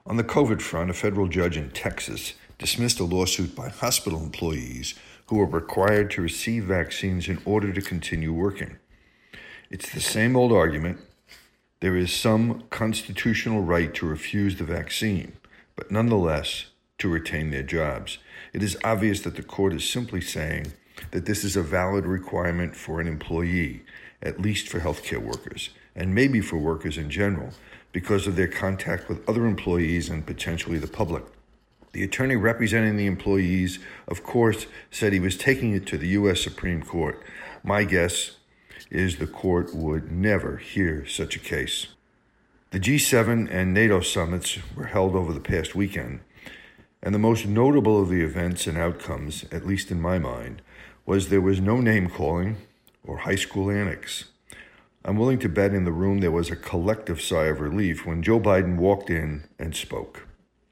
On the COVID front, a federal judge in Texas dismissed a lawsuit by hospital employees who are required to receive vaccines in order to continue working. It's the same old argument. There is some constitutional right to refuse the vaccine, but nonetheless to retain their jobs. It is obvious that the court is simply saying that this is a valid requirement for an employee, at least for healthcare workers, and maybe for workers in general, because of their contact with other employees and potentially the public. The attorney representing the employees, of course, said he was taking it to the U.S. Supreme Court. My guess is the court would never hear such a case. The G7 and NATO summits were held over the past weekend, and the most notable of the events and outcomes, at least in my mind, was there was no name-calling or high school annex. I'm willing to bet in the room there was a collective sigh of relief when Joe Biden walked in and spoke.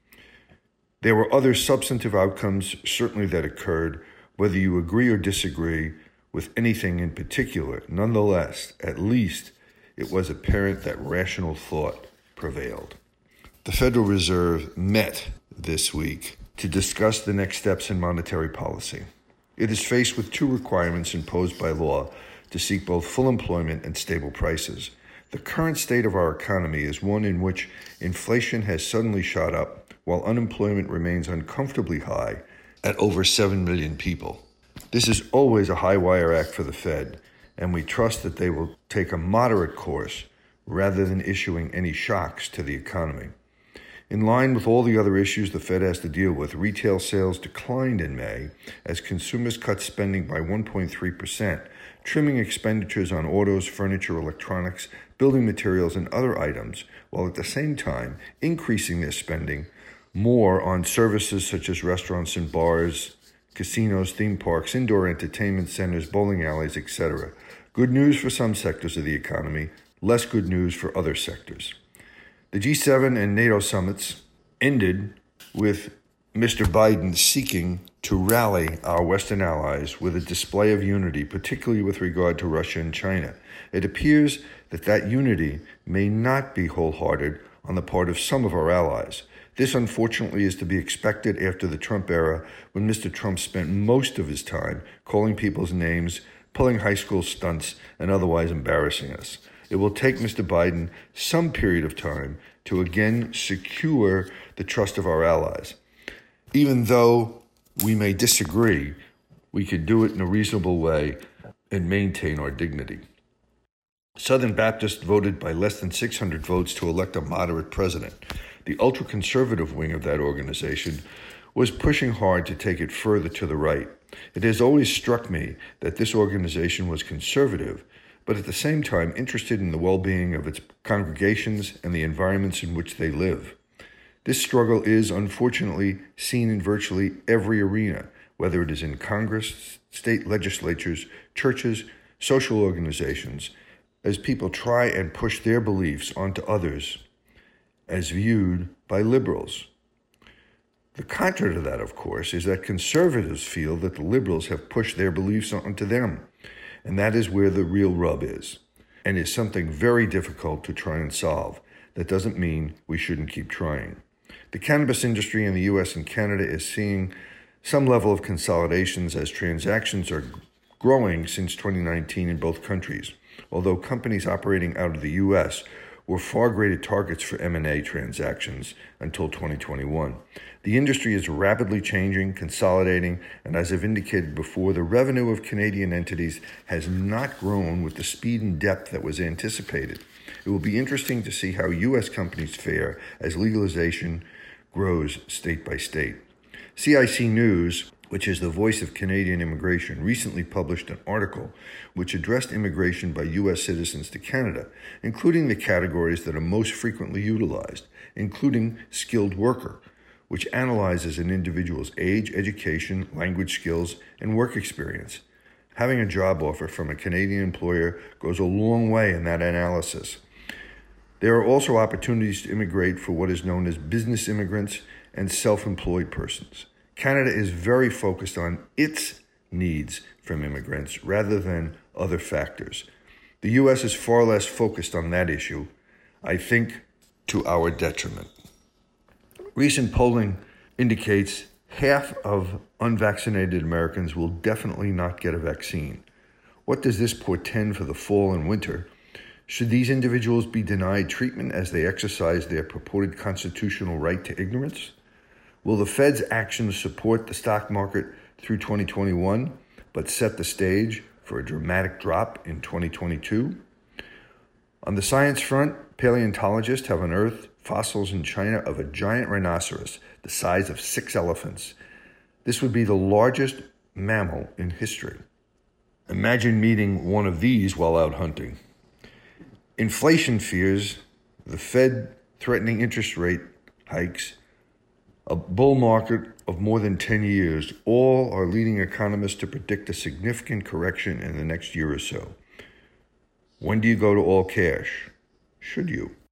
There were other substantive outcomes, certainly, that occurred, whether you agree or disagree with anything in particular. Nonetheless, at least it was apparent that rational thought prevailed. The Federal Reserve met this week to discuss the next steps in monetary policy. It is faced with two requirements imposed by law to seek both full employment and stable prices. The current state of our economy is one in which inflation has suddenly shot up, while unemployment remains uncomfortably high at over 7 million people. This is always a high-wire act for the Fed, and we trust that they will take a moderate course rather than issuing any shocks to the economy. In line with all the other issues the Fed has to deal with, retail sales declined in May as consumers cut spending by 1.3%, trimming expenditures on autos, furniture, electronics, building materials, and other items, while at the same time increasing their spending more on services such as restaurants and bars, casinos, theme parks, indoor entertainment centers, bowling alleys, etc. Good news for some sectors of the economy, less good news for other sectors. The G7 and NATO summits ended with Mr. Biden seeking to rally our Western allies with a display of unity, particularly with regard to Russia and China. It appears that that unity may not be wholehearted on the part of some of our allies. This, unfortunately, is to be expected after the Trump era, when Mr. Trump spent most of his time calling people's names, pulling high school stunts, and otherwise embarrassing us. It will take Mr. Biden some period of time to again secure the trust of our allies. Even though we may disagree, we can do it in a reasonable way and maintain our dignity. Southern Baptists voted by less than 600 votes to elect a moderate president. The ultra-conservative wing of that organization was pushing hard to take it further to the right. It has always struck me that this organization was conservative, but at the same time interested in the well-being of its congregations and the environments in which they live. This struggle is, unfortunately, seen in virtually every arena, whether it is in Congress, state legislatures, churches, social organizations, as people try and push their beliefs onto others as viewed by liberals. The counter to that, of course, is that conservatives feel that the liberals have pushed their beliefs onto them. And that is where the real rub is, and is something very difficult to try and solve. That doesn't mean we shouldn't keep trying. The cannabis industry in the U.S. and Canada is seeing some level of consolidations as transactions are growing since 2019 in both countries, although companies operating out of the U.S. were far greater targets for M&A transactions until 2021. The industry is rapidly changing, consolidating, and as I've indicated before, the revenue of Canadian entities has not grown with the speed and depth that was anticipated. It will be interesting to see how U.S. companies fare as legalization grows state by state. CIC News, which is the voice of Canadian immigration, recently published an article which addressed immigration by U.S. citizens to Canada, including the categories that are most frequently utilized, including skilled worker, which analyzes an individual's age, education, language skills, and work experience. Having a job offer from a Canadian employer goes a long way in that analysis. There are also opportunities to immigrate for what is known as business immigrants and self-employed persons. Canada is very focused on its needs from immigrants rather than other factors. The U.S. is far less focused on that issue, I think to our detriment. Recent polling indicates half of unvaccinated Americans will definitely not get a vaccine. What does this portend for the fall and winter? Should these individuals be denied treatment as they exercise their purported constitutional right to ignorance? Will the Fed's actions support the stock market through 2021, but set the stage for a dramatic drop in 2022? On the science front, paleontologists have unearthed fossils in China of a giant rhinoceros the size of 6 elephants. This would be the largest mammal in history. Imagine meeting one of these while out hunting. Inflation fears, the Fed threatening interest rate hikes, a bull market of more than 10 years, all are leading economists to predict a significant correction in the next year or so. When do you go to all cash? Should you?